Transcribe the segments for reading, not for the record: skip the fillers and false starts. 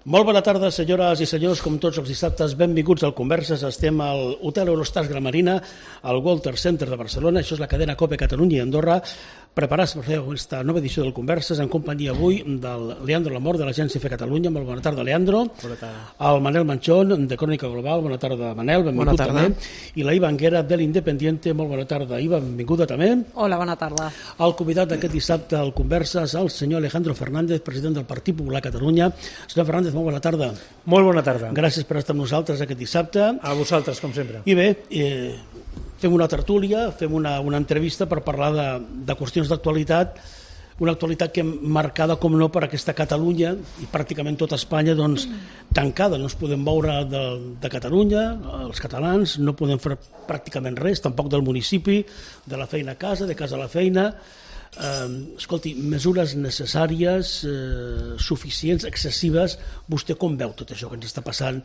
Molt bona tarda, senyores i senyors, com tots els dissabtes, benvinguts al Converses. Estem al Hotel Eurostars Gramarina, al Walter Center de Barcelona. Això és la cadena COPE Catalunya i Andorra, preparats per fer aquesta nova edició del Converses en companyia avui del Leandro Lamor, de l'Agència F Catalunya. Molt bona tarda, Leandro. Bona tarda. El Manel Manchón, de Crònica Global. Bona tarda, Manel. Benvingut també. I la Iva Anguera, de l'Independiente. Molt bona tarda, Iva. Benvinguda també. Hola, bona tarda. El convidat d'aquest dissabte al Converses, el senyor Alejandro Fernández, president del Partit Popular Catalunya. Senyor Fernández, molt bona tarda. Molt bona tarda. Gràcies per estar amb nosaltres aquest dissabte. A vosaltres, com sempre. I bé, fem una tertúlia, fem una entrevista per parlar de qüestions d'actualitat, una actualitat que hem marcada, com no, per aquesta Catalunya i pràcticament tota Espanya doncs, tancada. No ens podem moure de Catalunya, els catalans, no podem fer pràcticament res, tampoc del municipi, de la feina a casa, de casa a la feina. Escolti, mesures necessàries, suficients, excessives. Vostè com veu tot això que ens està passant,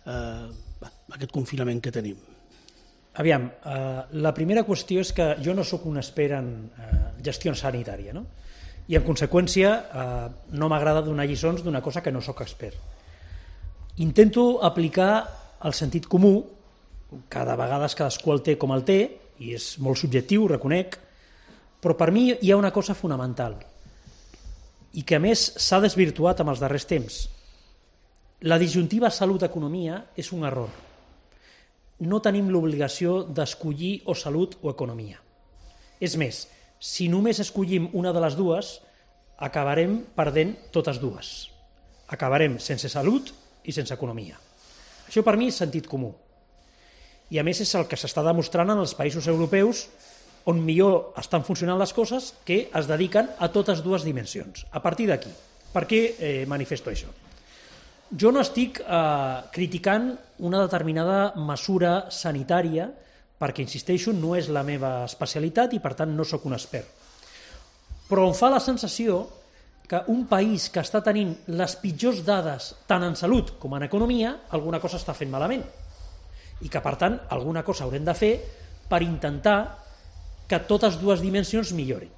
aquest confinament que tenim? Aviam, la primera qüestió és que jo no sóc un expert en gestió sanitària, no? I en conseqüència no m'agrada donar lliçons d'una cosa que no sóc expert. Intento aplicar el sentit comú, cada vegada cadascú el té com el té, i és molt subjectiu, reconec, però per mi hi ha una cosa fonamental i que a més s'ha desvirtuat amb els darrers temps. La disjuntiva salut-economia és un error. No tenim l'obligació d'escollir o salut o economia. És més, si només escollim una de les dues, acabarem perdent totes dues. Acabarem sense salut i sense economia. Això per mi és sentit comú. I a més és el que s'està demostrant en els països europeus on millor estan funcionant les coses, que es dediquen a totes dues dimensions. A partir d'aquí, per què manifesto això? Jo no estic criticant una determinada mesura sanitària perquè, insisteixo, no és la meva especialitat i, per tant, no sóc un expert. Però em fa la sensació que un país que està tenint les pitjors dades tant en salut com en economia, alguna cosa està fent malament. I que, per tant, alguna cosa haurem de fer per intentar que totes dues dimensions millorin.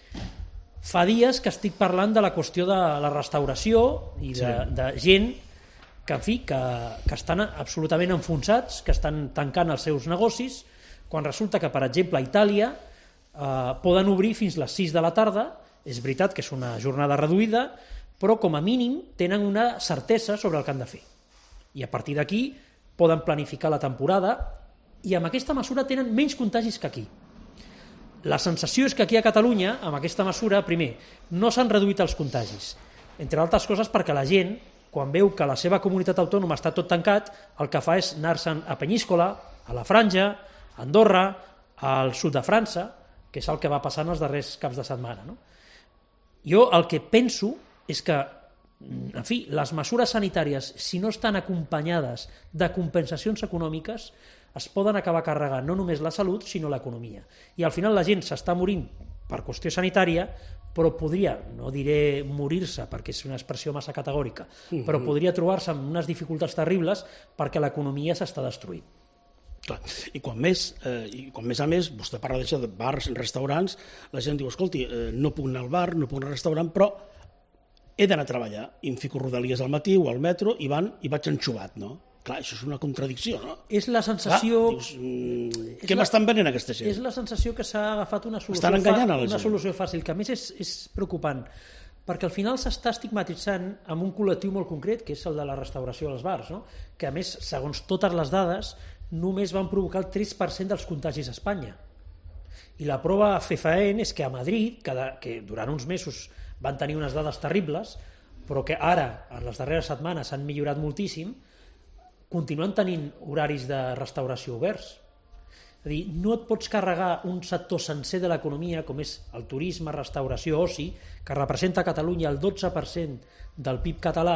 Fa dies que estic parlant de la qüestió de la restauració i de gent que, en fi, que estan absolutament enfonsats, que estan tancant els seus negocis, quan resulta que, per exemple, a Itàlia poden obrir fins les 6 de la tarda. És veritat que és una jornada reduïda, però com a mínim tenen una certesa sobre el que han de fer. I a partir d'aquí poden planificar la temporada i amb aquesta mesura tenen menys contagis que aquí. La sensació és que aquí a Catalunya, amb aquesta mesura, primer, no s'han reduït els contagis, entre altres coses perquè la gent, quan veu que la seva comunitat autònoma està tot tancat, el que fa és anar-se'n a Penyíscola, a la Franja, a Andorra, al sud de França, que és el que va passar els darrers caps de setmana, no? Jo el que penso és que, en fi, les mesures sanitàries, si no estan acompanyades de compensacions econòmiques, es poden acabar carregant no només la salut, sinó l'economia. I al final la gent s'està morint per qüestió sanitària, però podria, no diré morir-se perquè és una expressió massa categòrica, però podria trobar-se amb unes dificultats terribles perquè l'economia s'està destruint. Clar. I quan més a més, vostè parla d'això de bars, restaurants, la gent diu, escolti, no puc anar al bar, no puc anar al restaurant, però he d'anar a treballar. I em fico Rodalies al matí o al metro i vaig enxuvat, no? Clar, això és una contradicció, no? És la sensació... Dius, què m'estan venent aquesta gent? És la sensació que s'ha agafat una solució, estan enganyant a la gent. Una solució fàcil, que a més és preocupant, perquè al final s'està estigmatitzant amb un col·lectiu molt concret, que és el de la restauració als bars, no? Que a més, segons totes les dades, només van provocar el 3% dels contagis a Espanya. I la prova fefaent és que a Madrid, que durant uns mesos van tenir unes dades terribles, però que ara, en les darreres setmanes, s'han millorat moltíssim, continuen tenint horaris de restauració oberts. És a dir, no et pots carregar un sector sencer de l'economia, com és el turisme, restauració, oci, que representa a Catalunya el 12% del PIB català,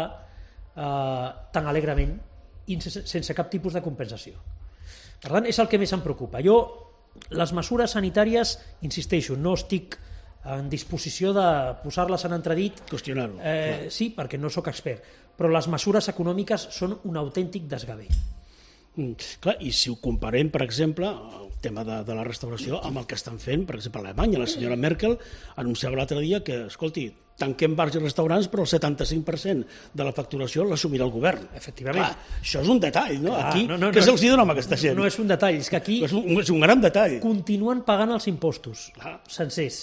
tan alegrement i sense cap tipus de compensació. Per tant, és el que més em preocupa. Jo, les mesures sanitàries, insisteixo, no estic en disposició de posar-les en entredit. Qüestionar-ho. Sí, perquè no sóc expert, però les mesures econòmiques són un autèntic desgavell. Clar, i si ho comparem, per exemple, el tema de la restauració amb el que estan fent, per exemple, a Alemanya, la senyora Merkel anunciava l'altre dia que, escolti, tanquem bars i restaurants, però el 75% de la facturació l'assumirà el govern. Efectivament. Clar, això és un detall, no? Aquí, què no, se'ls dona a aquesta gent? No és un detall, és que aquí és un gran detall. Continuen pagant els impostos sencers.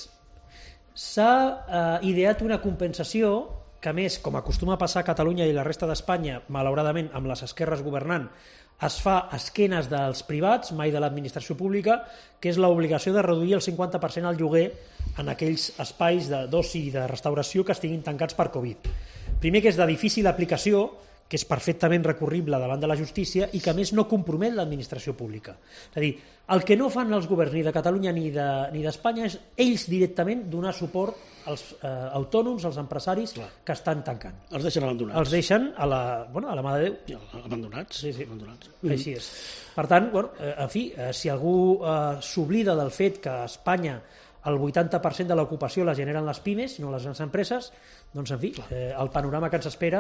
S'ha ideat una compensació que, a més, com acostuma a passar a Catalunya i la resta d'Espanya, malauradament, amb les esquerres governant, es fa a esquenes dels privats, mai de l'administració pública, que és l'obligació de reduir el 50% al lloguer en aquells espais d'oci i de restauració que estiguin tancats per Covid. Primer, que és de difícil aplicació, que és perfectament recurrible davant de la justícia i que, a més, no compromet l'administració pública. És a dir, el que no fan els governs ni de Catalunya ni d'Espanya és ells directament donar suport als autònoms, als empresaris que estan tancant. Els deixen abandonats. Els deixen a la mà de Déu. Abandonats. Sí. Abandonats. Així és. Per tant, en fi, si algú s'oblida del fet que a Espanya el 80% de l'ocupació la generen les pimes, no les grans empreses, doncs, en fi, el panorama que ens espera...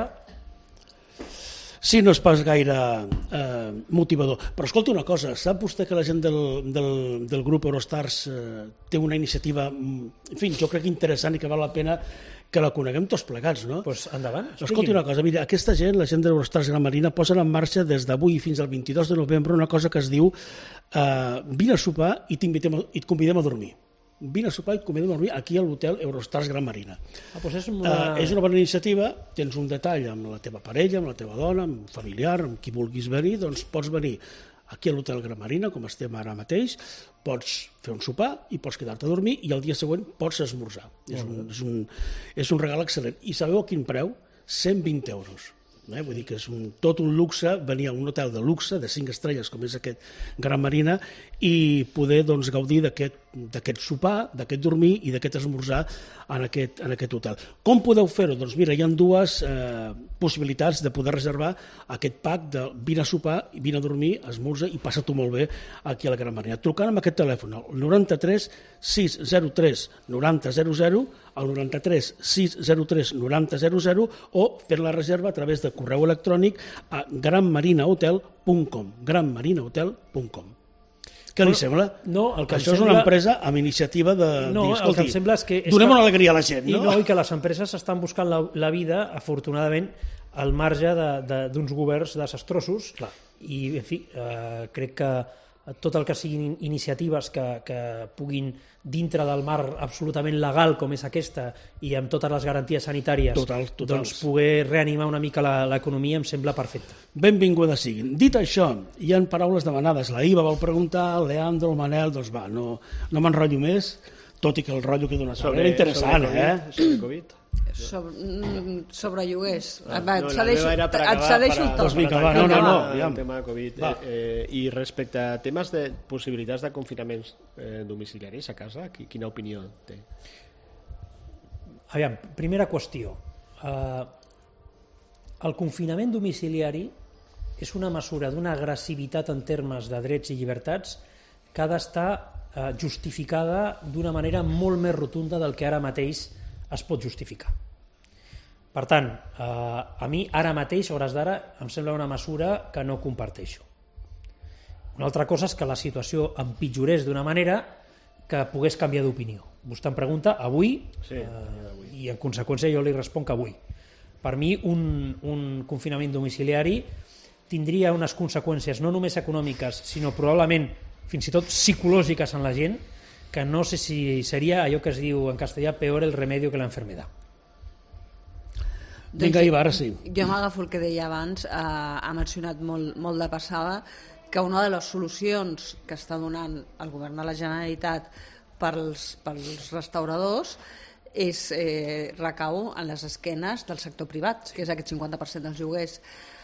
Sí, no és pas gaire motivador. Però escolta una cosa, sap vostè que la gent del grup Eurostars té una iniciativa, en fi, jo crec interessant i que val la pena que la coneguem tots plegats, no? Doncs endavant. Escolta una cosa, mira, aquesta gent, la gent de l'Eurostars Gran Marina, posen en marxa des d'avui fins al 22 de novembre una cosa que es diu vine a sopar i et convidem a dormir. Vine a sopar i et convidem a dormir aquí a l'hotel Eurostars Gran Marina. Doncs és una bona iniciativa, tens un detall amb la teva parella, amb la teva dona, amb un familiar, amb qui vulguis venir, doncs pots venir aquí a l'hotel Gran Marina, com estem ara mateix, pots fer un sopar i pots quedar-te a dormir i el dia següent pots esmorzar. És un regal excel·lent. I sabeu a quin preu? 120 euros. Vull dir que és tot un luxe venir a un hotel de luxe de 5 estrelles com és aquest Gran Marina i poder gaudir d'aquest sopar, d'aquest dormir i d'aquest esmorzar en aquest hotel. Com podeu fer-ho? Doncs mira, hi ha dues possibilitats de poder reservar aquest pack de vine a sopar, vine a dormir, esmorza i passa-t'ho molt bé aquí a la Gran Marina. Trucant amb aquest telèfon, el 93 603 9000, el 93 603 9000 o fer la reserva a través de correu electrònic a granmarinahotel.com granmarinahotel.com. Què li sembla? No, el que això és una empresa amb iniciativa de dir, escolti, donem una alegria a la gent. I que les empreses estan buscant la vida, afortunadament, al marge d'uns governs desastrosos. I, en fi, crec que tot el que siguin iniciatives que puguin, dintre del marc absolutament legal com és aquesta i amb totes les garanties sanitàries, doncs poder reanimar una mica l'economia em sembla perfecte. Benvingudes siguin. Dit això, hi ha paraules demanades. La Iva vau preguntar, el Leandro, el Manel, doncs va, no m'enrotllo més, tot i que el rotllo que dona era interessant, Sobre Covid. Sobre lloguers. Et cedeixo el to. Doncs vinga, va, no. El tema de Covid. I respecte a temes de possibilitats de confinaments domiciliaris a casa, quina opinió té? Aviam, primera qüestió. El confinament domiciliari és una mesura d'una agressivitat en termes de drets i llibertats que ha d'estar justificada d'una manera molt més rotunda del que ara mateix es pot justificar. Per tant, a mi ara mateix, a hores d'ara, em sembla una mesura que no comparteixo. Una altra cosa és que la situació empitjorés d'una manera que pogués canviar d'opinió. Vostè em pregunta avui, i en conseqüència jo li responc que avui. Per mi un confinament domiciliari tindria unes conseqüències no només econòmiques, sinó probablement fins i tot psicològiques en la gent, que no sé si seria allò que es diu en castellà peor el remedio que la enfermedad. Vinga, Iva, ara sí. Jo m'agafo el que deia abans, ha mencionat molt de passada que una de les solucions que està donant el govern de la Generalitat pels restauradors recau en les esquenes del sector privat, que és aquest 50% dels lloguers.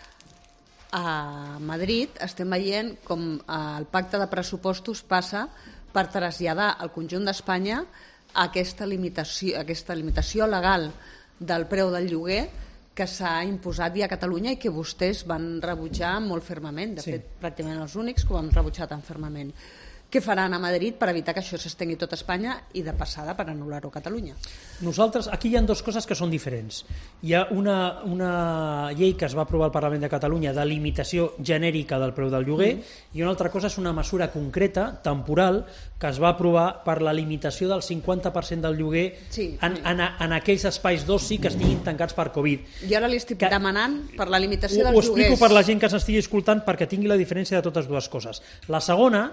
A Madrid estem veient com el pacte de pressupostos passa per traslladar al conjunt d'Espanya aquesta limitació legal del preu del lloguer que s'ha imposat ja a Catalunya i que vostès van rebutjar molt fermament. De fet, pràcticament els únics que ho han rebutjat tan fermament. què faran a Madrid per evitar que això s'estengui tot Espanya i de passada per anul·lar-ho a Catalunya. Nosaltres, aquí hi ha dues coses que són diferents. Hi ha una llei que es va aprovar al Parlament de Catalunya de limitació genèrica del preu del lloguer i una altra cosa és una mesura concreta, temporal, que es va aprovar per la limitació del 50% del lloguer en aquells espais d'oci que estiguin tancats per Covid. Jo ara li estic demanant per la limitació dels lloguers. Ho explico per la gent que s'estigui escoltant perquè tingui la diferència de totes dues coses. La segona,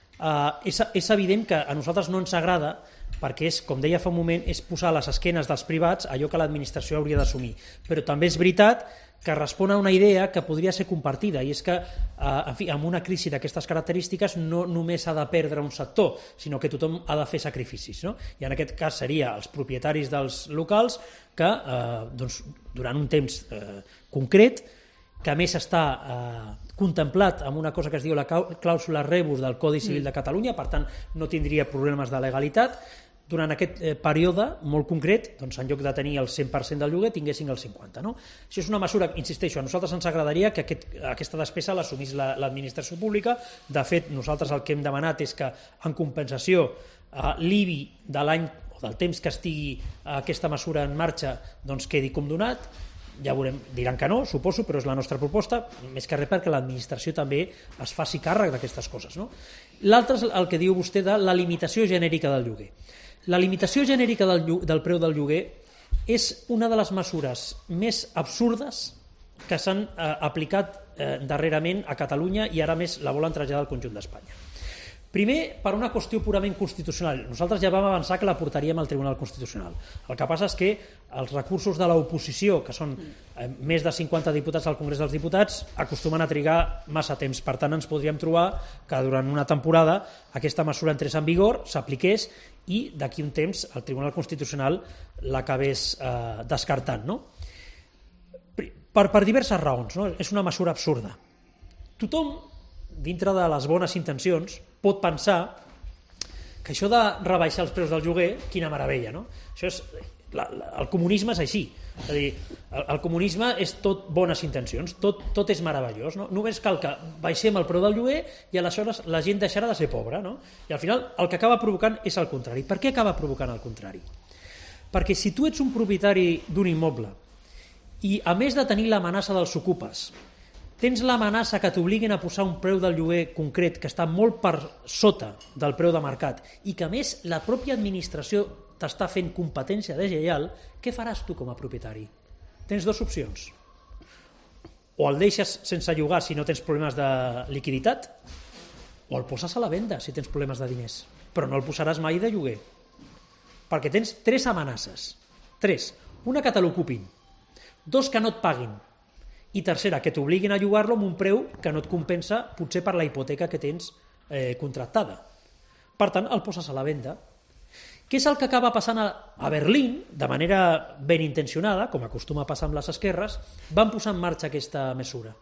és evident que a nosaltres no ens agrada perquè és, com deia fa un moment, és posar a les esquenes dels privats allò que l'administració hauria d'assumir. Però també és veritat que respon a una idea que podria ser compartida, i és que, en fi, amb una crisi d'aquestes característiques no només s'ha de perdre un sector, sinó que tothom ha de fer sacrificis, no? I en aquest cas seria els propietaris dels locals que, durant un temps concret, que a més està contemplat amb una cosa que es diu la clàusula rebus del Codi Civil de Catalunya, per tant no tindria problemes de legalitat, durant aquest període molt concret, doncs en lloc de tenir el 100% del lloguer tinguessin el 50%. No? Això és una mesura, insisteixo, a nosaltres ens agradaria que aquesta despesa l'assumís l'administració pública. De fet, nosaltres el que hem demanat és que en compensació l'IBI de l'any o del temps que estigui aquesta mesura en marxa doncs quedi condonat. Ja veurem, diran que no, suposo, però és la nostra proposta, més que res perquè l'administració també es faci càrrec d'aquestes coses. No? L'altre és el que diu vostè de la limitació genèrica del lloguer. La limitació genèrica del preu del lloguer és una de les mesures més absurdes que s'han aplicat darrerament a Catalunya i ara més la volen traslladar al conjunt d'Espanya. Primer, per una qüestió purament constitucional. Nosaltres ja vam avançar que la portaríem al Tribunal Constitucional. El que passa és que els recursos de l'oposició, que són més de 50 diputats al Congrés dels Diputats, acostumen a trigar massa temps. Per tant, ens podríem trobar que durant una temporada aquesta mesura entrés en vigor, s'apliqués i d'aquí un temps el Tribunal Constitucional l'acabés descartant. No? Per diverses raons. No? És una mesura absurda. Tothom, dintre de les bones intencions, pot pensar que això de rebaixar els preus del lloguer, quina meravella, no? Això és, el comunisme és així, és a dir, el comunisme és tot bones intencions, tot és meravellós, no? Només cal que baixem el preu del lloguer i aleshores la gent deixarà de ser pobra, no? I al final el que acaba provocant és el contrari. Per què acaba provocant el contrari? Perquè si tu ets un propietari d'un immoble i a més de tenir l'amenaça dels ocupes tens l'amenaça que t'obliguin a posar un preu del lloguer concret que està molt per sota del preu de mercat i que a més la pròpia administració t'està fent competència deslleial, què faràs tu com a propietari? Tens dues opcions. O el deixes sense llogar si no tens problemes de liquiditat, o el poses a la venda si tens problemes de diners, però no el posaràs mai de lloguer. Perquè tens tres amenaces. Tres. Una, que te l'ocupin. Dos, que no et paguin. I tercera, que t'obliguin a llogar-lo amb un preu que no et compensa potser per la hipoteca que tens contractada. Per tant, el poses a la venda. Què és el que acaba passant a Berlín, de manera ben intencionada, com acostuma a passar amb les esquerres, van posar en marxa aquesta mesura,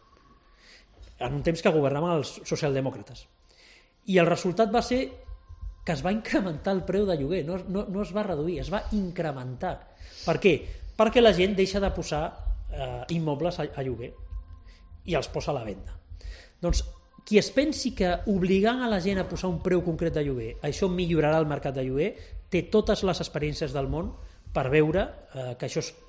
en un temps que governaven els socialdemòcrates. I el resultat va ser que es va incrementar el preu de lloguer, no es va reduir, es va incrementar. Per què? Perquè la gent deixa de posar immobles a lloguer i els posa a la venda. Doncs qui es pensi que obligant a la gent a posar un preu concret de lloguer això millorarà el mercat de lloguer té totes les experiències del món per veure que això és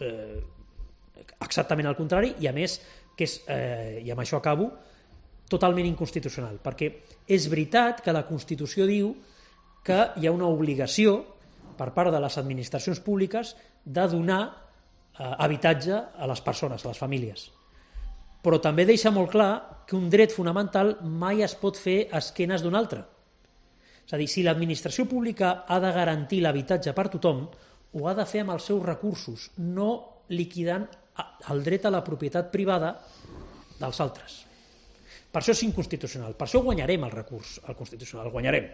exactament el contrari i a més que és, i amb això acabo, totalment inconstitucional, perquè és veritat que la Constitució diu que hi ha una obligació per part de les administracions públiques de donar habitatge a les persones, a les famílies. Però també deixa molt clar que un dret fonamental mai es pot fer a esquenes d'un altre. És a dir, si l'administració pública ha de garantir l'habitatge per tothom, ho ha de fer amb els seus recursos, no liquidant el dret a la propietat privada dels altres. Per això és inconstitucional, per això guanyarem el recurs al Constitucional, el guanyarem.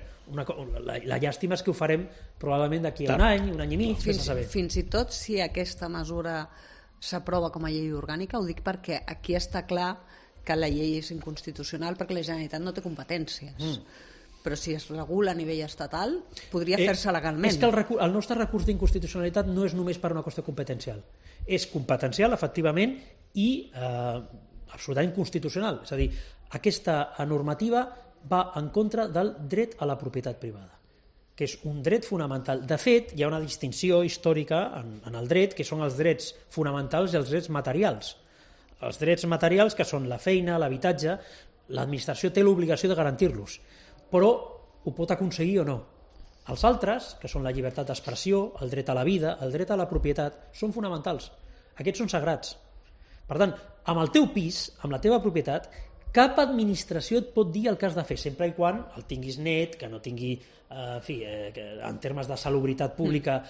La llàstima és que ho farem probablement d'aquí a un any i mig, fins i tot si aquesta mesura s'aprova com a llei orgànica, ho dic perquè aquí està clar que la llei és inconstitucional perquè la Generalitat no té competències. Però si es regula a nivell estatal, podria fer-se legalment. És que el nostre recurs d'inconstitucionalitat no és només per una qüestió competencial. És competencial, efectivament, i absolutament constitucional. És a dir, aquesta normativa va en contra del dret a la propietat privada, que és un dret fonamental. De fet, hi ha una distinció històrica en el dret, que són els drets fonamentals i els drets materials. Els drets materials, que són la feina, l'habitatge, l'administració té l'obligació de garantir-los, però ho pot aconseguir o no. Els altres, que són la llibertat d'expressió, el dret a la vida, el dret a la propietat, són fonamentals. Aquests són sagrats. Per tant, amb el teu pis, amb la teva propietat, cap administració et pot dir el que has de fer, sempre i quan el tinguis net, que no tingui, que en termes de salubritat pública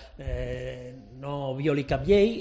no violi cap llei,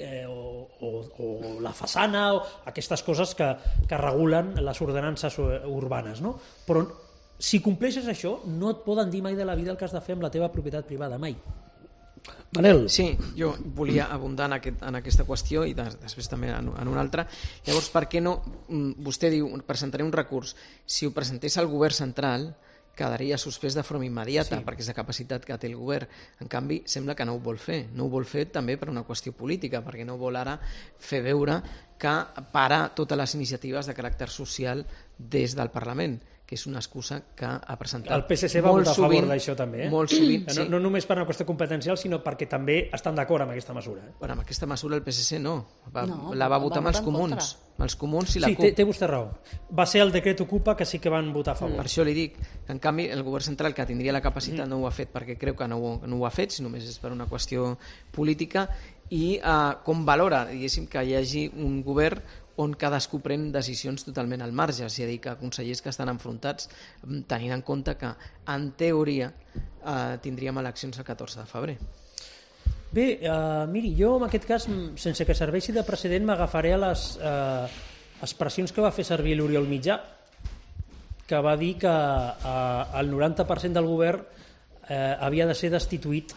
o la façana, o aquestes coses que regulen les ordenances urbanes, no? Però si compleixes això, no et poden dir mai de la vida el que has de fer amb la teva propietat privada, mai. Manel. Sí, jo volia abundar en aquesta qüestió i després també en una altra. Llavors, per què no, vostè diu, presentaré un recurs, si ho presentés al govern central quedaria suspès de forma immediata, perquè és la capacitat que té el govern. En canvi, sembla que no ho vol fer. No ho vol fer també per una qüestió política, perquè no vol ara fer veure que para totes les iniciatives de caràcter social des del Parlament, que és una excusa que ha presentat el PSC va votar a favor d'això també, molt sovint, sí. No només per una qüestió competencial, sinó perquè també estan d'acord amb aquesta mesura. Però amb aquesta mesura el PSC no, la va votar amb els comuns. Amb els comuns i la CUP. Sí, té vostè raó. Va ser el decret Ocupa que sí que van votar a favor. Per això li dic que, en canvi, el govern central, que tindria la capacitat, no ho ha fet perquè creu que no ho ha fet, si només és per una qüestió política, i com valora, diguéssim, que hi hagi un govern on cadascú pren decisions totalment al marge, és a dir, que consellers que estan enfrontats, tenint en compte que, en teoria, tindríem eleccions el 14 de febrer. Bé, miri, jo en aquest cas, sense que serveixi de precedent, m'agafaré a les expressions que va fer servir l'Oriol Mitjà, que va dir que el 90% del govern havia de ser destituït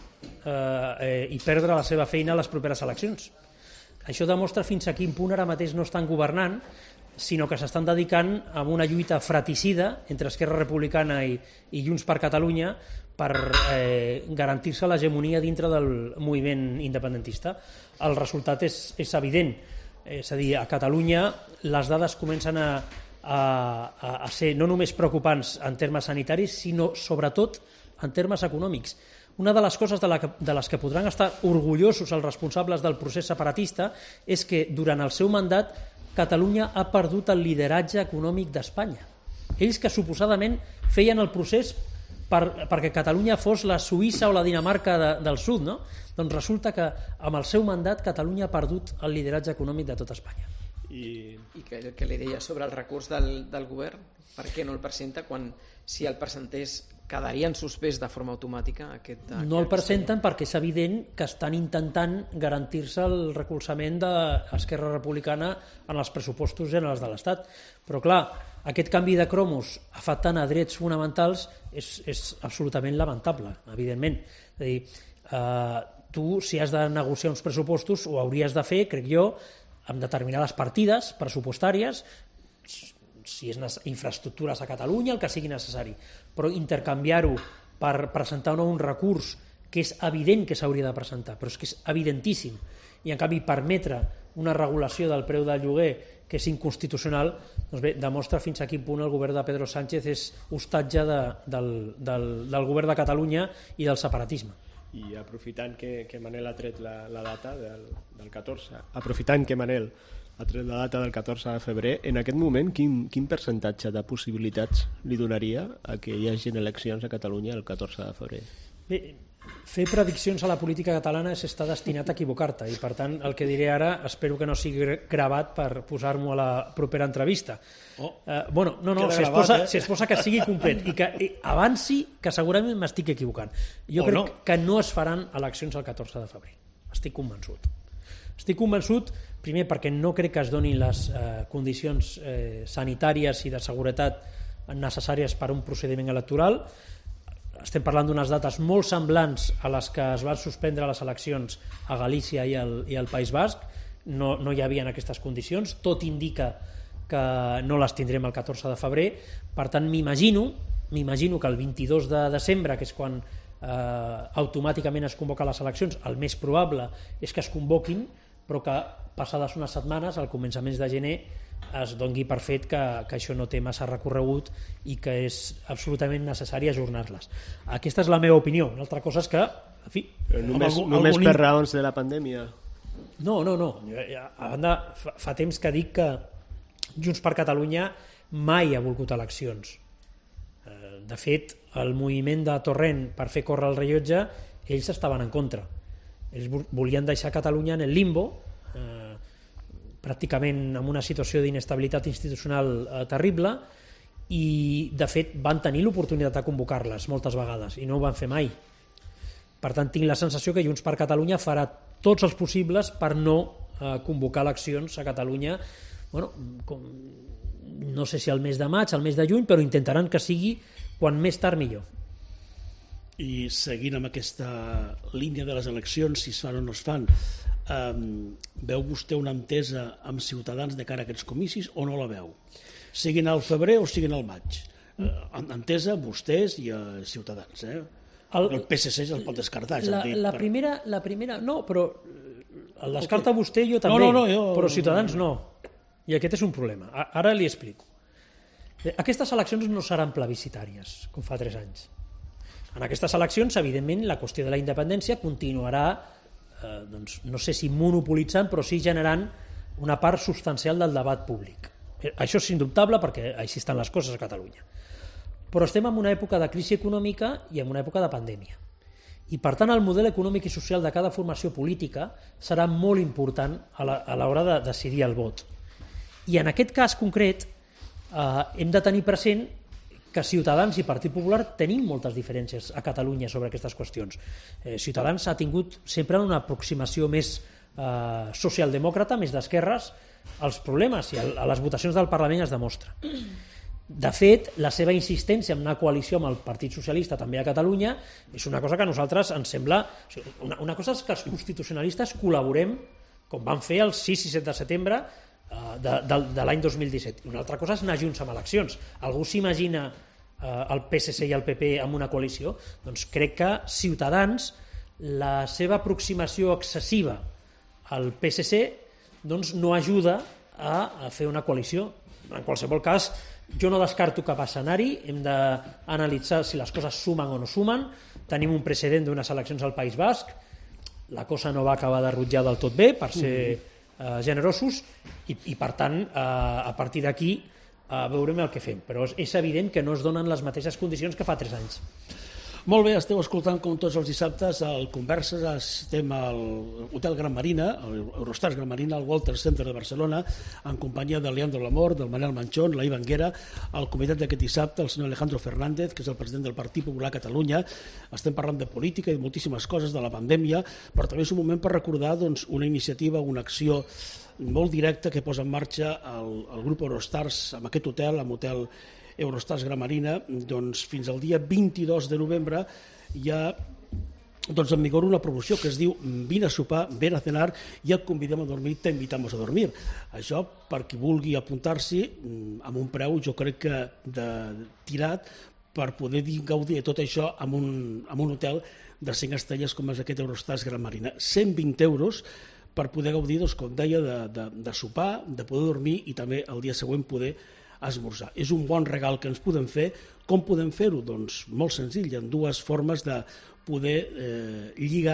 i perdre la seva feina a les properes eleccions. Això demostra fins a quin punt ara mateix no estan governant, sinó que s'estan dedicant a una lluita fratricida entre Esquerra Republicana i Junts per Catalunya per garantir-se l'hegemonia dintre del moviment independentista. El resultat és evident, és a dir, a Catalunya les dades comencen a ser no només preocupants en termes sanitaris, sinó sobretot en termes econòmics. Una de les coses de les que podran estar orgullosos els responsables del procés separatista és que durant el seu mandat Catalunya ha perdut el lideratge econòmic d'Espanya. Ells que suposadament feien el procés perquè Catalunya fos la Suïssa o la Dinamarca del sud, no? Doncs resulta que amb el seu mandat Catalunya ha perdut el lideratge econòmic de tot Espanya. I que li deia sobre el recurs del govern, per què no el presenta quan, si el presentés, quedarien suspès de forma automàtica no el presenten perquè és evident que estan intentant garantir-se el recolzament d'Esquerra Republicana en els pressupostos generals de l'Estat. Però clar, aquest canvi de cromos afectant a drets fonamentals és absolutament lamentable, evidentment. És a dir, tu, si has de negociar uns pressupostos, ho hauries de fer, crec jo, amb determinades partides pressupostàries, si és infraestructures a Catalunya, el que sigui necessari, però intercanviar-ho per presentar un recurs que és evident que s'hauria de presentar, però és que és evidentíssim, i en canvi permetre una regulació del preu del lloguer que és inconstitucional, doncs bé, demostra fins a quin punt el govern de Pedro Sánchez és hostatge del govern de Catalunya i del separatisme. I aprofitant que Manel ha tret la data del 14, aprofitant que Manel ha tret la data del 14 de febrer, en aquest moment quin percentatge de possibilitats li donaria a que hi hagi eleccions a Catalunya el 14 de febrer? Bé, fer prediccions a la política catalana és estar destinat a equivocar-te, i per tant el que diré ara espero que no sigui gravat per posar-m'ho a la propera entrevista. Si es posa que sigui complet i que avanci, que segurament m'estic equivocant. Jo crec que no es faran eleccions el 14 de febrer. Estic convençut. Estic convençut, primer, perquè no crec que es donin les condicions sanitàries i de seguretat necessàries per a un procediment electoral. Estem parlant d'unes dates molt semblants a les que es van suspendre les eleccions a Galícia i al País Basc. No hi havia aquestes condicions. Tot indica que no les tindrem el 14 de febrer. Per tant, m'imagino que el 22 de desembre, que és quan automàticament es convoquen les eleccions, el més probable és que es convoquin, però que passades unes setmanes, al començaments de gener, es dongui per fet que això no té massa recorregut i que és absolutament necessari ajornar-les. Aquesta és la meva opinió. Una altra cosa és que, en fi... Només per raons de la pandèmia? No. A banda, fa temps que dic que Junts per Catalunya mai ha volgut eleccions. De fet, el moviment de Torrent per fer córrer el rellotge, ells estaven en contra. Ells volien deixar Catalunya en el limbo, pràcticament en una situació d'inestabilitat institucional terrible, i de fet van tenir l'oportunitat de convocar-les moltes vegades i no ho van fer mai. Per tant, tinc la sensació que Junts per Catalunya farà tots els possibles per no convocar eleccions a Catalunya, no sé si al mes de maig, al mes de juny, però intentaran que sigui quan més tard millor. I seguint amb aquesta línia de les eleccions, si es fan o no es fan, veu vostè una entesa amb Ciutadans de cara a aquests comicis o no la veu? Siguin al febrer o siguin al maig? Entesa vostès i Ciutadans, el PSC ja el pot descartar. La primera no, però el descarta vostè, jo també, però Ciutadans no. I aquest és un problema. Ara li explico. Aquestes eleccions no seran plebiscitàries, com fa 3 anys. En aquestes eleccions, evidentment, la qüestió de la independència continuarà, no sé si monopolitzant, però sí generant una part substancial del debat públic. Això és indubtable perquè així estan les coses a Catalunya. Però estem en una època de crisi econòmica i en una època de pandèmia. I, per tant, el model econòmic i social de cada formació política serà molt important a l'hora de decidir el vot. I en aquest cas concret hem de tenir present que Ciutadans i Partit Popular tenim moltes diferències a Catalunya sobre aquestes qüestions. Ciutadans ha tingut sempre una aproximació més socialdemòcrata, més d'esquerres, als problemes i a les votacions del Parlament es demostra. De fet, la seva insistència en una coalició amb el Partit Socialista també a Catalunya és una cosa que a nosaltres ens sembla... Una cosa és que els constitucionalistes col·laborem, com van fer el 6 i 7 de setembre de l'any 2017. Una altra cosa és anar junts amb eleccions. Algú s'imagina el PSC i el PP amb una coalició? Doncs crec que Ciutadans, la seva aproximació excessiva al PSC doncs no ajuda a fer una coalició. En qualsevol cas, jo no descarto cap escenari, hem d'analitzar si les coses sumen o no sumen. Tenim un precedent d'unes eleccions al País Basc, la cosa no va acabar de rutllar del tot bé, per ser generosos, i per tant, a partir d'aquí veurem el que fem. Però és evident que no es donen les mateixes condicions que fa 3 anys. Molt bé, esteu escoltant com tots els dissabtes al Converses, estem al Hotel Gran Marina, al Eurostars Gran Marina, al Walter Center de Barcelona, en companyia de Leandro Lamor, del Manel Manchón, la Ivanguera, el convidat d'aquest dissabte, el senyor Alejandro Fernández, que és el president del Partit Popular Catalunya. Estem parlant de política i de moltíssimes coses, de la pandèmia, però també és un moment per recordar una iniciativa, una acció molt directa que posa en marxa el grup Eurostars amb aquest hotel, amb Hotel Eurostars Gran Marina. Doncs fins al dia 22 de novembre hi ha en vigor una promoció que es diu vine a sopar, ven a cenar i et convidem a dormir, te invitamos a dormir. Això, per qui vulgui apuntar-s'hi, amb un preu, jo crec que tirat, per poder gaudir de tot això amb un hotel de 5 estrelles com és aquest Eurostars Gran Marina. 120 euros per poder gaudir, com deia, de sopar, de poder dormir i també el dia següent poder esmorzar. És un bon regal que ens podem fer. Com podem fer-ho? Doncs molt senzill, hi ha 2 formes de poder lligar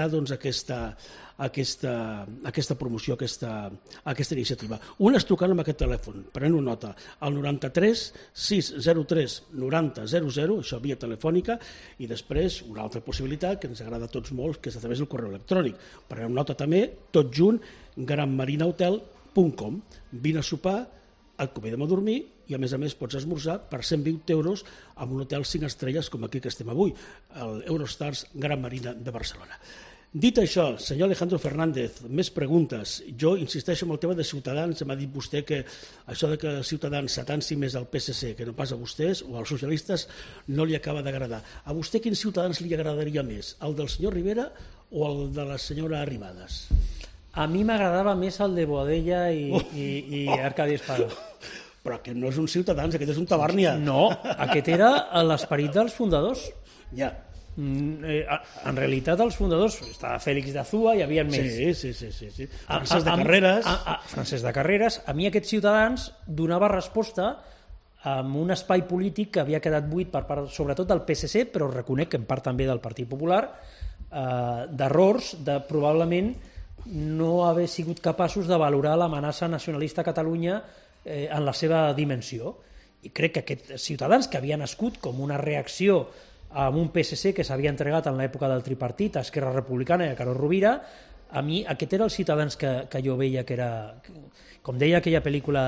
aquesta promoció, aquesta iniciativa. Una és trucant amb aquest telèfon, prenent nota, al 93 603 90 00, això via telefònica, i després una altra possibilitat que ens agrada a tots molt, que és a través del correu electrònic. Prenent nota també, tot junt, granmarinahotel.com. Vine a sopar, et convidem a dormir i a més pots esmorzar per 120 euros en un hotel 5 estrelles com aquí que estem avui, el Eurostars Gran Marina de Barcelona. Dit això, senyor Alejandro Fernández, més preguntes. Jo insisteixo en el tema de Ciutadans. M'ha dit vostè que això de que Ciutadans s'atansi més al PSC que no pas a vostès o als socialistes no li acaba d'agradar. A vostè quin Ciutadans li agradaria més? El del senyor Rivera o el de la senyora Arrimadas? A mi m'agradava més el de Boadella i Arcadi Espada. Però aquest no és un Ciutadans, aquest és un Tabàrnia. No, aquest era l'esperit dels fundadors. Ja. En realitat els fundadors, estava Fèlix de Azúa, hi havia més. Sí. Francesc de Carreras. Francesc de Carreras. A mi aquests Ciutadans donava resposta amb un espai polític que havia quedat buit per part, sobretot del PSC, però reconec que en part també del Partit Popular, d'errors, de probablement no haver sigut capaços de valorar l'amenaça nacionalista a Catalunya en la seva dimensió. I crec que aquests Ciutadans, que havia nascut com una reacció amb un PSC que s'havia entregat en l'època del tripartit a Esquerra Republicana i a Carod Rovira, a mi aquest era els Ciutadans que jo veia que era, com deia aquella pel·lícula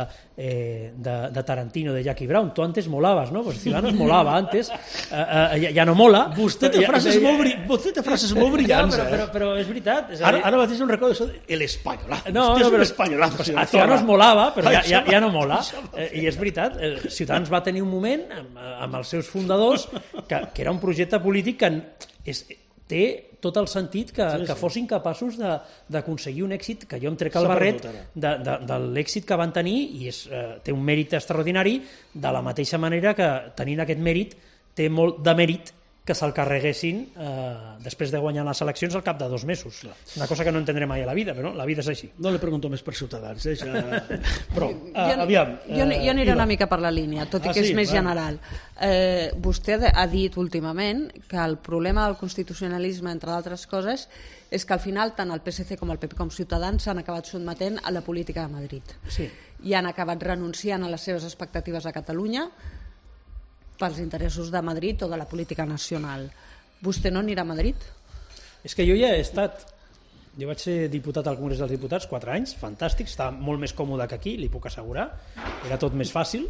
de Tarantino, de Jackie Brown, tu antes molabas, ¿no? Pues Ciudadanos molava antes, ja no mola. Vostè té frases molt brillants, però és veritat. Ara mateix no recordo això, el espanyolazo. No, però espanyolazo. Ciudadanos molava, però ja no mola. I és veritat, Ciutadans va tenir un moment amb els seus fundadors que era un projecte polític que té tot el sentit que fossin capaços d'aconseguir un èxit, que jo em trec el barret de l'èxit que van tenir, i té un mèrit extraordinari, de la mateixa manera que tenint aquest mèrit té molt de mèrit que se'l carreguessin després de guanyar les eleccions al cap de 2 mesos. Una cosa que no entendré mai a la vida, però la vida és així. No li pregunto més per Ciutadans, però aviam. Jo aniré una mica per la línia, tot i que és més general. Vostè ha dit últimament que el problema del constitucionalisme, entre d'altres coses, és que al final tant el PSC com el PP com Ciutadans s'han acabat sotmetent a la política de Madrid. Sí. I han acabat renunciant a les seves expectatives a Catalunya pels interessos de Madrid o de la política nacional. Vostè no anirà a Madrid? És que jo ja he estat... Jo vaig ser diputat al Congrés dels Diputats 4 anys, fantàstic, estava molt més còmode que aquí, li puc assegurar, era tot més fàcil,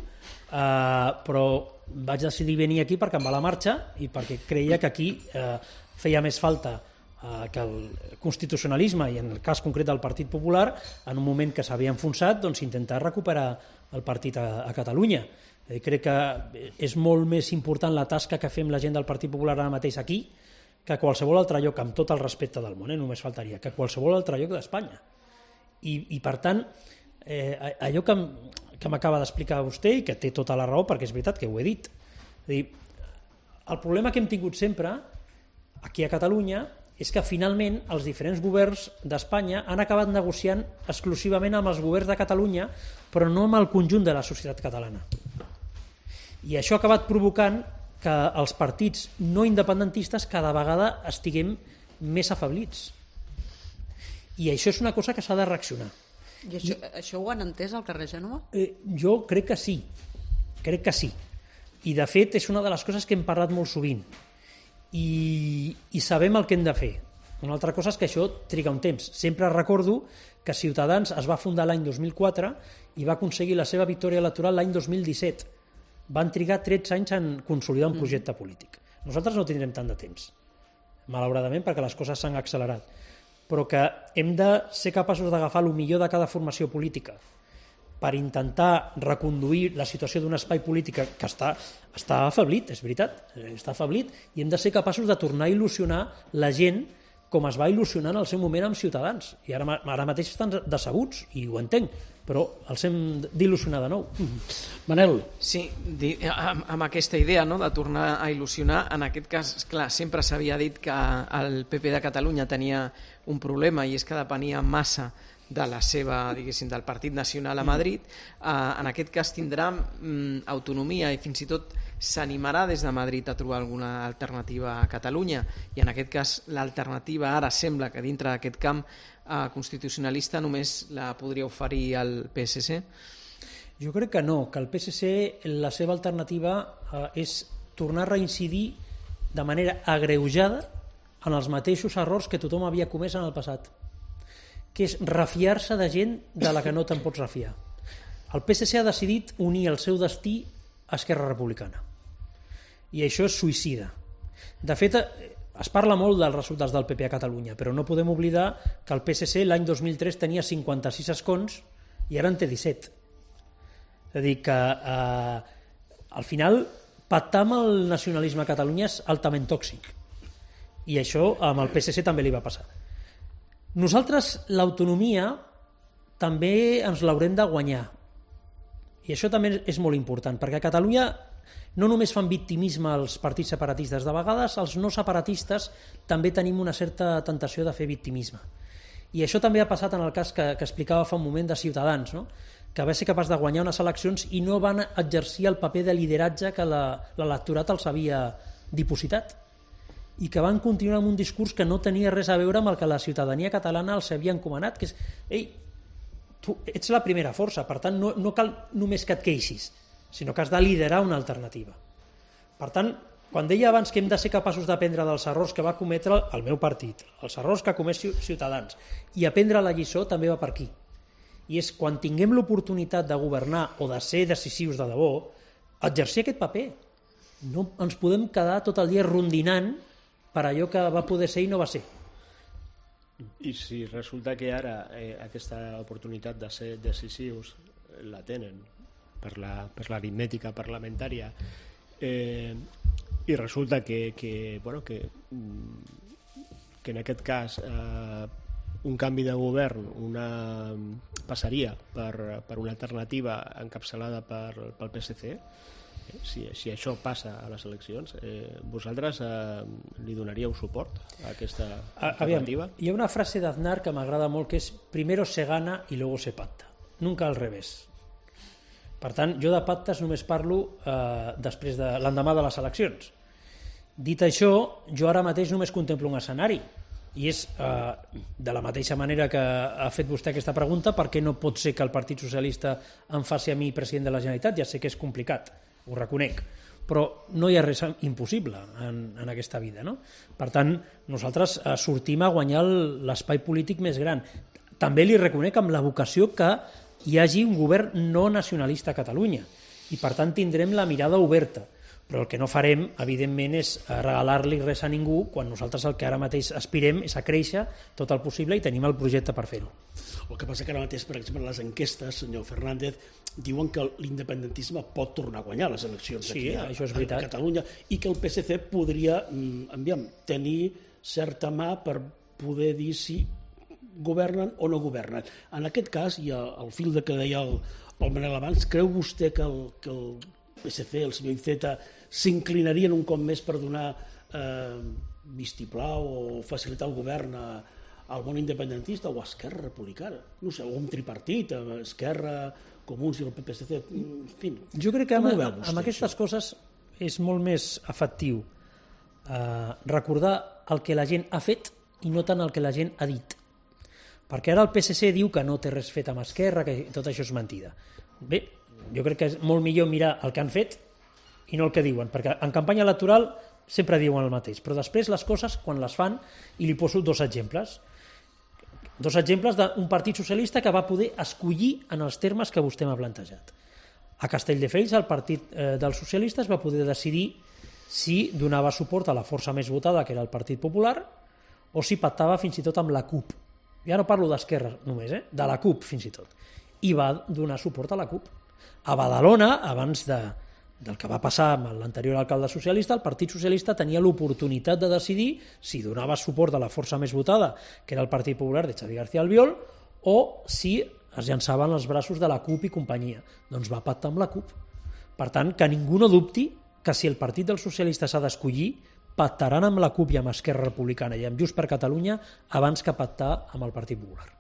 però vaig decidir venir aquí perquè em va la marxa i perquè creia que aquí feia més falta que el constitucionalisme, i en el cas concret del Partit Popular, en un moment que s'havia enfonsat, doncs intentar recuperar el partit a Catalunya. Crec que és molt més important la tasca que fem la gent del Partit Popular ara mateix aquí que qualsevol altre lloc, amb tot el respecte del món, només faltaria, que qualsevol altre lloc d'Espanya. I per tant, allò que m'acaba d'explicar vostè, i que té tota la raó, perquè és veritat que ho he dit, és dir, el problema que hem tingut sempre aquí a Catalunya és que finalment els diferents governs d'Espanya han acabat negociant exclusivament amb els governs de Catalunya, però no amb el conjunt de la societat catalana. I això ha acabat provocant que els partits no independentistes cada vegada estiguem més afeblits. I això és una cosa que s'ha de reaccionar. I això ho han entès al carrer Gènova? Jo crec que sí. I de fet és una de les coses que hem parlat molt sovint. I sabem el que hem de fer. Una altra cosa és que això triga un temps. Sempre recordo que Ciutadans es va fundar l'any 2004 i va aconseguir la seva victòria electoral l'any 2017. Van trigar 13 anys en consolidar un projecte polític. Nosaltres no tindrem tant de temps, malauradament, perquè les coses s'han accelerat, però que hem de ser capaços d'agafar el millor de cada formació política per intentar reconduir la situació d'un espai polític que està afeblit, és veritat, està afeblit, i hem de ser capaços de tornar a il·lusionar la gent com es va il·lusionar en el seu moment amb Ciutadans. I ara mateix estan decebuts, i ho entenc, però els hem d'il·lusionar de nou. Manel. Sí, amb aquesta idea, no?, de tornar a il·lusionar, en aquest cas, clar, sempre s'havia dit que el PP de Catalunya tenia un problema, i és que depenia massa de la seva, diguéssim, del Partit Nacional a Madrid. En aquest cas tindrà autonomia i fins i tot s'animarà des de Madrid a trobar alguna alternativa a Catalunya, i en aquest cas l'alternativa ara sembla que dintre d'aquest camp constitucionalista només la podria oferir el PSC? Jo crec que no, que el PSC la seva alternativa és tornar a reincidir de manera agreujada en els mateixos errors que tothom havia comès en el passat, que és refiar-se de gent de la que no te'n pots refiar. El PSC ha decidit unir el seu destí a Esquerra Republicana, i això és suïcida. De fet, es parla molt dels resultats del PP a Catalunya, però no podem oblidar que el PSC l'any 2003 tenia 56 escons i ara en té 17. És a dir, que al final pactar amb el nacionalisme a Catalunya és altament tòxic, i això amb el PSC també li va passar. Nosaltres l'autonomia també ens l'haurem de guanyar, i això també és molt important, perquè a Catalunya no només fan victimisme als partits separatistes, de vegades els no separatistes també tenim una certa tentació de fer victimisme. I això també ha passat en el cas que explicava fa un moment de Ciutadans, no? Que va ser capaç de guanyar unes eleccions i no van exercir el paper de lideratge que l'electorat els havia dipositat, i que van continuar amb un discurs que no tenia res a veure amb el que la ciutadania catalana els havia encomanat, que és, ei, tu ets la primera força, per tant no cal només que et queixis, sinó que has de liderar una alternativa. Per tant, quan deia abans que hem de ser capaços d'aprendre dels errors que va cometre el meu partit, els errors que ha comès Ciutadans, i aprendre la lliçó també va per aquí. I és quan tinguem l'oportunitat de governar o de ser decisius de debò, exercir aquest paper. No ens podem quedar tot el dia rondinant per allò que va poder ser i no va ser. I si resulta que ara aquesta oportunitat de ser decisius la tenen per l'aritmètica parlamentària, i resulta que en aquest cas un canvi de govern passaria per una alternativa encapçalada pel PSC, si això passa a les eleccions, vosaltres li donaríeu suport a aquesta alternativa? Hi ha una frase d'Aznar que m'agrada molt, que és primero se gana y luego se pacta, nunca al revés. Per tant, jo de pactes només parlo després de l'endemà de les eleccions. Dit això, jo ara mateix només contemplo un escenari, i és de la mateixa manera que ha fet vostè aquesta pregunta, per què no pot ser que el Partit Socialista em faci a mi president de la Generalitat? Ja sé que és complicat, ho reconec, però no hi ha res impossible en aquesta vida, no? Per tant, nosaltres sortim a guanyar l'espai polític més gran. També li reconec amb la vocació que hi hagi un govern no nacionalista a Catalunya, i per tant tindrem la mirada oberta, però el que no farem, evidentment, és regalar-li res a ningú, quan nosaltres el que ara mateix aspirem és a créixer tot el possible i tenim el projecte per fer-ho. El que passa que ara mateix, per exemple, les enquestes, senyor Fernández, diuen que l'independentisme pot tornar a guanyar les eleccions aquí a Catalunya, i que el PSC podria tenir certa mà per poder dir si governen o no governen. En aquest cas, i al fil de que deia el Manel abans, creu vostè que el PSC, el senyor Iceta, s'inclinarien un cop més per donar vistiplau o facilitar el govern al món independentista o a Esquerra Republicana? No sé, o un tripartit, Esquerra, Comuns i el PSC, en fi. Jo crec que amb aquestes coses és molt més efectiu recordar el que la gent ha fet i no tant el que la gent ha dit. Perquè ara el PSC diu que no té res fet amb Esquerra, que tot això és mentida. Bé, jo crec que és molt millor mirar el que han fet i no el que diuen, perquè en campanya electoral sempre diuen el mateix, però després les coses, quan les fan, i li poso dos exemples d'un partit socialista que va poder escollir en els termes que vostè m'ha plantejat. A Castelldefels el partit dels socialistes va poder decidir si donava suport a la força més votada, que era el Partit Popular, o si pactava fins i tot amb la CUP. Ja no parlo d'Esquerra només, de la CUP fins i tot. I va donar suport a la CUP. A Badalona, abans del que va passar amb l'anterior alcalde socialista, el Partit Socialista tenia l'oportunitat de decidir si donava suport a la força més votada, que era el Partit Popular de Xavier García Albiol, o si es llançaven els braços de la CUP i companyia. Doncs va pactar amb la CUP. Per tant, que ningú no dubti que si el Partit dels Socialistes ha d'escollir, pactaran amb la CUP i amb Esquerra Republicana i amb Junts per Catalunya abans que pactar amb el Partit Popular.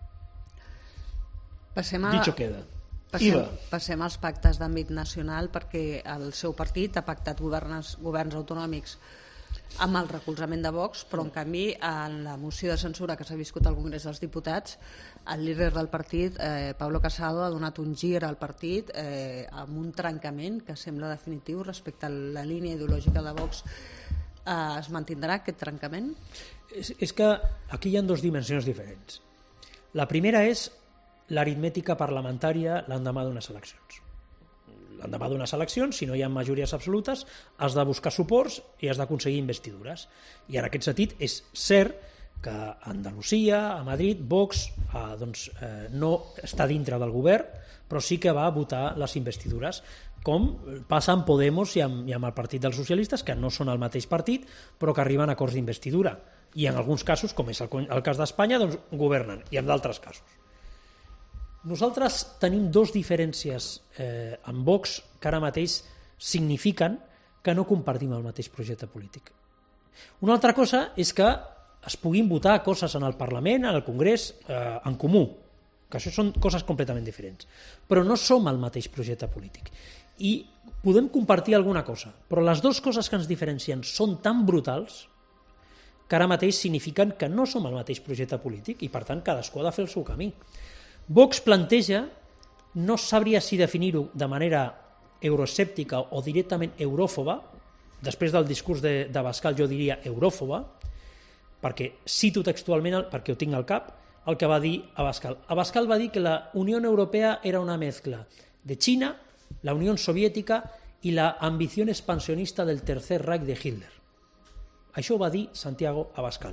Dicho queda. Passem als pactes d'àmbit nacional, perquè el seu partit ha pactat governs autonòmics amb el recolzament de Vox, però en canvi en la moció de censura que s'ha viscut al Congrés dels Diputats, el líder del partit, Pablo Casado, ha donat un gir al partit amb un trencament que sembla definitiu respecte a la línia ideològica de Vox. Es mantindrà aquest trencament? És que aquí hi ha dues dimensions diferents. La primera és l'aritmètica parlamentària l'endemà d'unes eleccions. L'endemà d'unes eleccions, si no hi ha majories absolutes, has de buscar suports i has d'aconseguir investidures. I en aquest sentit és cert que a Andalusia, a Madrid, Vox no està dintre del govern, però sí que va votar les investidures, com passa amb Podemos i amb el Partit dels Socialistes, que no són el mateix partit, però que arriben a acords d'investidura. I en alguns casos, com és el cas d'Espanya, doncs governen, i en d'altres casos. Nosaltres tenim dues diferències amb Vox que ara mateix signifiquen que no compartim el mateix projecte polític. Una altra cosa és que es puguin votar coses en el Parlament, en el Congrés, en comú, que això són coses completament diferents. Però no som el mateix projecte polític. I podem compartir alguna cosa, però les dues coses que ens diferencien són tan brutals que ara mateix signifiquen que no som el mateix projecte polític i, per tant, cadascú ha de fer el seu camí. Vox planteja, no sabria si definir-ho de manera euroescèptica o directament euròfoba, després del discurs d'Abascal jo diria euròfoba, perquè cito textualment, perquè ho tinc al cap, el que va dir Abascal. Abascal va dir que la Unió Europea era una mezcla de China, la Unió Soviètica i la ambició expansionista del Tercer Reich de Hitler. Això ho va dir Santiago Abascal.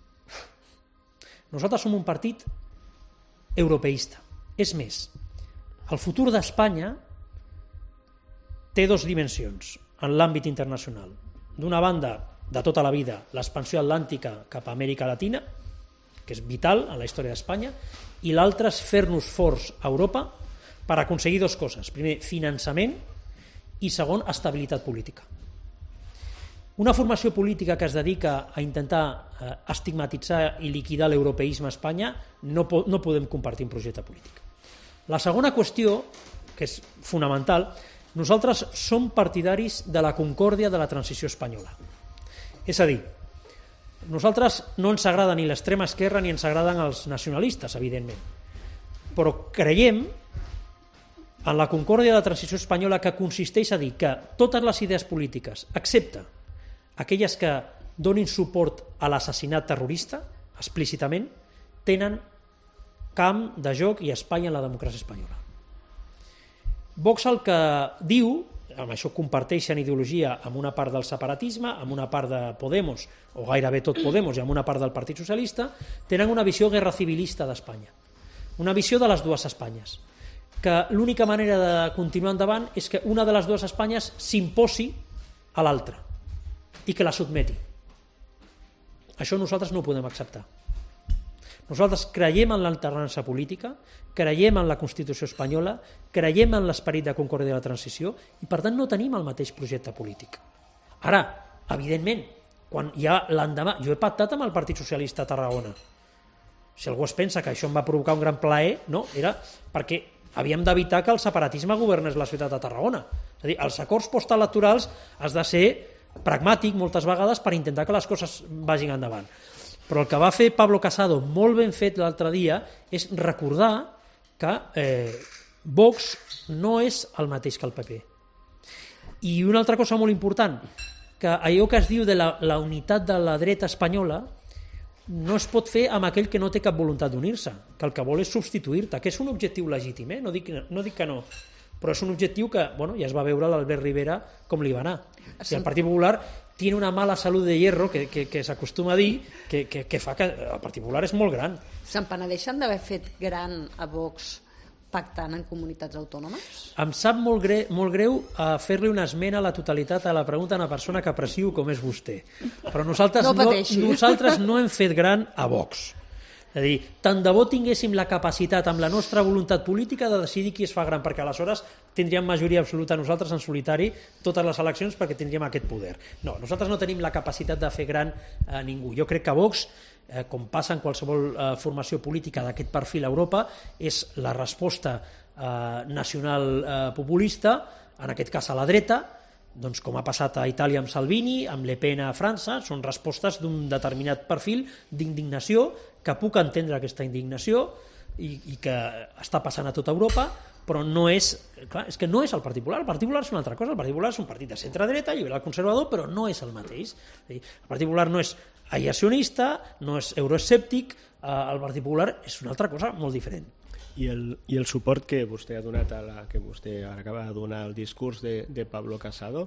Nosaltres som un partit europeista. És més, el futur d'Espanya té dues dimensions en l'àmbit internacional. D'una banda, de tota la vida, l'expansió atlàntica cap a Amèrica Latina, que és vital en la història d'Espanya, i l'altra és fer-nos forts a Europa per aconseguir dues coses. Primer, finançament, i segon, estabilitat política. Una formació política que es dedica a intentar estigmatitzar i liquidar l'europeisme a Espanya no podem compartir un projecte polític. La segona qüestió, que és fonamental, nosaltres som partidaris de la concòrdia de la transició espanyola. És a dir, nosaltres no ens agrada ni l'extrema esquerra ni ens agraden els nacionalistes, evidentment, però creiem en la concòrdia de la transició espanyola, que consisteix a dir que totes les idees polítiques, excepte aquelles que donin suport a l'assassinat terrorista, explícitament, tenen camp de joc i espai en la democràcia espanyola. Vox el que diu, amb això comparteixen ideologia amb una part del separatisme, amb una part de Podemos, o gairebé tot Podemos, i amb una part del Partit Socialista, tenen una visió guerra civilista d'Espanya. Una visió de les dues Espanyes. Que l'única manera de continuar endavant és que una de les dues Espanyes s'imposi a l'altra i que la sotmeti. Això nosaltres no ho podem acceptar. Nosaltres creiem en l'alternança política, creiem en la Constitució espanyola, creiem en l'esperit de concòrdia de la transició i, per tant, no tenim el mateix projecte polític. Ara, evidentment, quan hi ha l'endemà... Jo he pactat amb el Partit Socialista a Tarragona. Si algú es pensa que això em va provocar un gran plaer, no, era perquè havíem d'evitar que el separatisme governés la ciutat de Tarragona. És a dir, els acords postelectorals has de ser pragmàtic moltes vegades per intentar que les coses vagin endavant. Però el que va fer Pablo Casado, molt ben fet l'altre dia, és recordar que Vox no és el mateix que el PP. I una altra cosa molt important, que allò que es diu de la unitat de la dreta espanyola no es pot fer amb aquell que no té cap voluntat d'unir-se, que el que vol és substituir-te, que és un objectiu legítim, no dic que no, però és un objectiu que ja es va veure l'Albert Rivera com li va anar. Si el Partit Popular tiene una mala salud de hierro, que s'acostuma a dir, que fa que el Partit Popular és molt gran. Se'n penedeixen d'haver fet gran a Vox pactant en comunitats autònomes? Em sap molt greu fer-li una esmena a la totalitat a la pregunta a una persona que aprecio com és vostè. Però nosaltres no hem fet gran a Vox. És a dir, tant de bo tinguéssim la capacitat amb la nostra voluntat política de decidir qui es fa gran, perquè aleshores tindríem majoria absoluta nosaltres en solitari totes les eleccions perquè tindríem aquest poder. No, nosaltres no tenim la capacitat de fer gran a ningú. Jo crec que Vox, com passa en qualsevol formació política d'aquest perfil a Europa, és la resposta nacional populista, en aquest cas a la dreta, doncs com ha passat a Itàlia amb Salvini, amb Le Pen a França, són respostes d'un determinat perfil d'indignació, que puc entendre aquesta indignació i que està passant a tota Europa, però no és... Clar, és que no és el Partit Popular. El Partit Popular és una altra cosa. El Partit Popular és un partit de centre-dreta, liberal conservador, però no és el mateix. El Partit Popular no és aïllacionista, no és euroescèptic, el Partit Popular és una altra cosa molt diferent. I el suport que vostè ha donat que vostè acaba de donar al discurs de Pablo Casado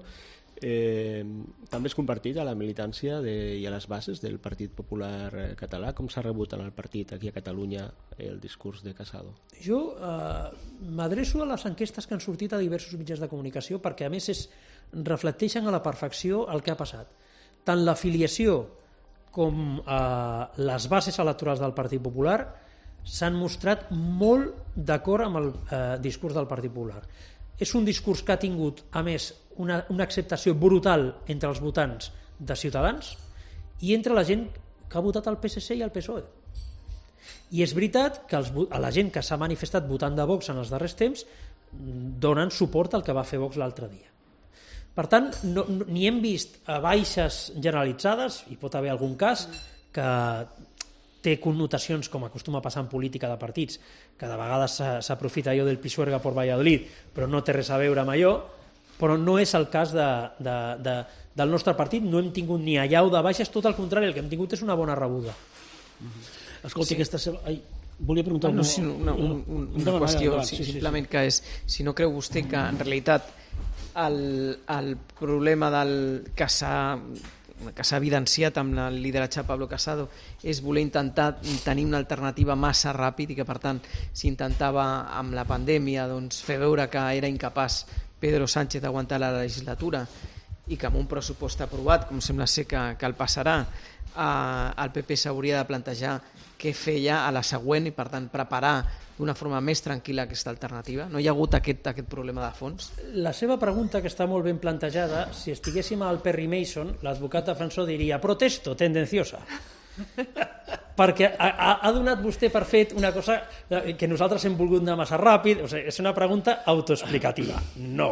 també és compartit a la militància i a les bases del Partit Popular català? Com s'ha rebut en el partit aquí a Catalunya el discurs de Casado? Jo m'adreço a les enquestes que han sortit a diversos mitjans de comunicació perquè a més reflecteixen a la perfecció el que ha passat. Tant l'afiliació com les bases electorals del Partit Popular s'han mostrat molt d'acord amb el discurs del Partit Popular. és un discurs que ha tingut, a més, una acceptació brutal entre els votants de Ciutadans i entre la gent que ha votat el PSC i el PSOE. I és veritat que la gent que s'ha manifestat votant de Vox en els darrers temps donen suport al que va fer Vox l'altre dia. Per tant, ni hem vist baixes generalitzades, i pot haver algun cas que té connotacions, com acostuma a passar en política de partits, que de vegades s'aprofita allò del Pisuerga por Valladolid, però no té res a veure amb allò, però no és el cas del nostre partit, no hem tingut ni allau de baixes, tot el contrari, el que hem tingut és una bona rebuda. Escolti, aquesta... volia preguntar... Una qüestió, simplement, que és, si no creu vostè que en realitat el problema que s'ha evidenciat amb el lideratge de Pablo Casado és voler intentar tenir una alternativa massa ràpid i que per tant s'intentava amb la pandèmia fer veure que era incapaç Pedro Sánchez d'aguantar la legislatura i que amb un pressupost aprovat, com sembla ser que el passarà, el PP s'hauria de plantejar què feia a la següent i per tant preparar d'una forma més tranquil·la aquesta alternativa? No hi ha hagut aquest problema de fons? La seva pregunta, que està molt ben plantejada, si estiguéssim al Perry Mason, l'advocat de François diria protesto, tendenciosa. Perquè ha donat vostè per fet una cosa que nosaltres hem volgut anar massa ràpid, o sigui, és una pregunta autoexplicativa. No.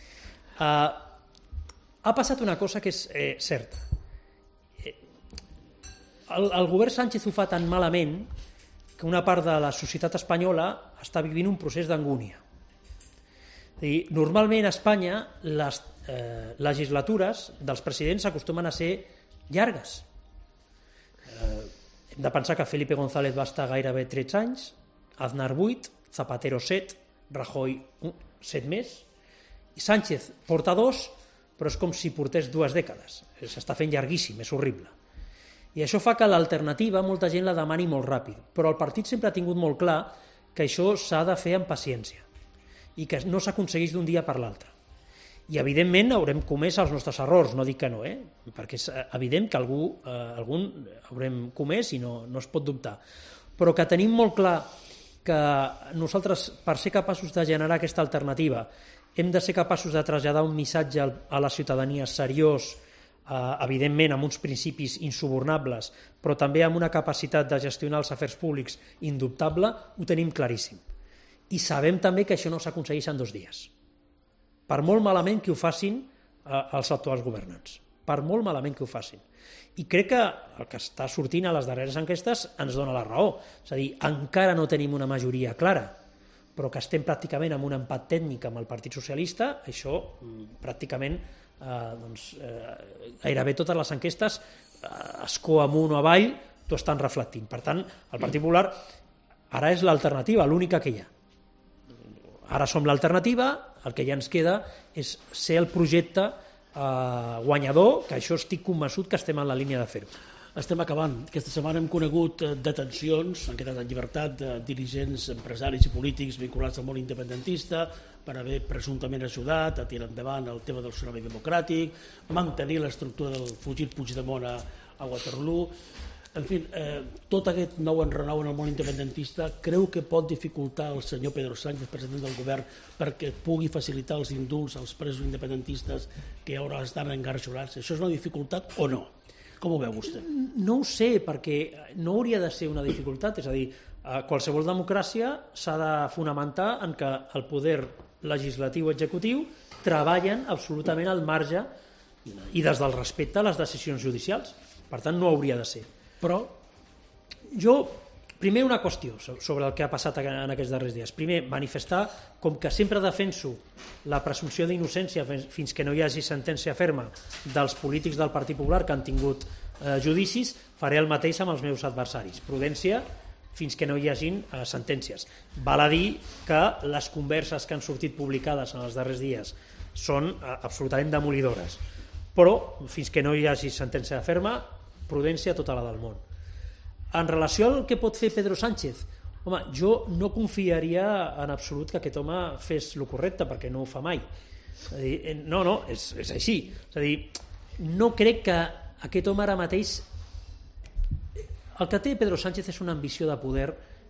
Ha passat una cosa que és certa. El govern Sánchez ho fa tan malament que una part de la societat espanyola està vivint un procés d'angúnia. Normalment a Espanya les legislatures dels presidents acostumen a ser llargues. Hem de pensar que Felipe González va estar gairebé 13 anys, Aznar 8, Zapatero 7, Rajoy 7 més, i Sánchez porta 2, però és com si portés 2 dècades. S'està fent llarguíssim, és horrible. I això fa que l'alternativa molta gent la demani molt ràpid, però el partit sempre ha tingut molt clar que això s'ha de fer amb paciència i que no s'aconsegueix d'un dia per l'altre. I evidentment haurem comès els nostres errors, no dic que no, perquè és evident que algun haurem comès i no es pot dubtar, però que tenim molt clar que nosaltres, per ser capaços de generar aquesta alternativa, hem de ser capaços de traslladar un missatge a la ciutadania seriós, evidentment amb uns principis insubornables, però també amb una capacitat de gestionar els afers públics indubtable, ho tenim claríssim. I sabem també que això no s'aconsegueix en 2 dies. Per molt malament que ho facin els actuals governants. Per molt malament que ho facin. I crec que el que està sortint a les darreres enquestes ens dona la raó. És a dir, encara no tenim una majoria clara, però que estem pràcticament amb un empat tècnic amb el Partit Socialista, això pràcticament gairebé totes les enquestes escó amunt o avall t'ho estan reflectint. Per tant, el Partit Popular ara és l'alternativa, l'única que hi ha. Ara som l'alternativa, el que ja ens queda és ser el projecte guanyador, que això estic convençut que estem en la línia de fer-ho. Estem acabant. Aquesta setmana hem conegut detencions, han quedat en llibertat de dirigents, empresaris i polítics vinculats al món independentista per haver presumptament ajudat a tirar endavant el tema del tsunami democràtic, mantenir l'estructura del fugit Puigdemont a Waterloo. En fi, tot aquest nou enrenou en el món independentista creu que pot dificultar el senyor Pedro Sánchez, president del govern, perquè pugui facilitar els indults als presos independentistes que ara estan engarjolats. Això és una dificultat o no? Com ho veu vostè? No ho sé, perquè no hauria de ser una dificultat. És a dir, qualsevol democràcia s'ha de fonamentar en que el poder legislatiu i executiu treballen absolutament al marge i des del respecte a les decisions judicials. Per tant, no hauria de ser. Però jo, primer una qüestió sobre el que ha passat en aquests darrers dies. Primer, manifestar, com que sempre defenso la presumpció d'innocència fins que no hi hagi sentència ferma dels polítics del Partit Popular que han tingut judicis, faré el mateix amb els meus adversaris. Prudència fins que no hi hagin sentències. Val a dir que les converses que han sortit publicades en els darrers dies són absolutament demolidores. Però, fins que no hi hagi sentència ferma, prudència tota la del món. En relació al que pot fer Pedro Sánchez, home, jo no confiaria en absolut que aquest home fes el correcte, perquè no ho fa mai. És a dir, no, és així. És a dir, no crec que aquest home ara mateix... El que té Pedro Sánchez és una ambició de poder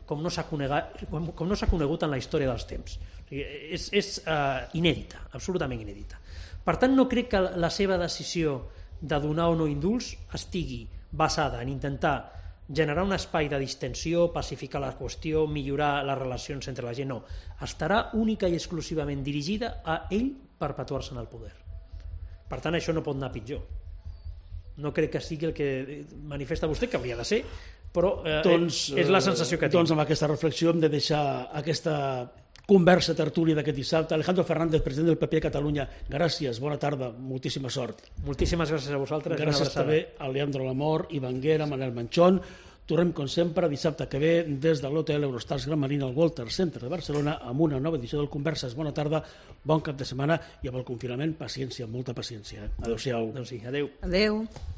com no s'ha conegut en la història dels temps. O sigui, és inèdita, absolutament inèdita. Per tant, no crec que la seva decisió de donar o no indults estigui basada en intentar generar un espai de distensió, pacificar la qüestió, millorar les relacions entre la gent. No, estarà única i exclusivament dirigida a ell perpetuar-se en el poder. Per tant, això no pot anar pitjor. No crec que sigui el que manifesta vostè, que hauria de ser, però és la sensació que tinc. Doncs amb aquesta reflexió hem de deixar aquesta conversa tertúlia d'aquest dissabte. Alejandro Fernández, president del PP a Catalunya, gràcies, bona tarda, moltíssima sort. Moltíssimes gràcies a vosaltres. Gràcies també a Leandro Lamor, Ivanguera, Manel Manchón. Tornem, com sempre, dissabte que ve des de l'hotel Eurostars Gran Marina al Walter Center de Barcelona amb una nova edició del Converses. Bona tarda, bon cap de setmana i amb el confinament, paciència, molta paciència. Adéu-siau. Adéu. Adéu.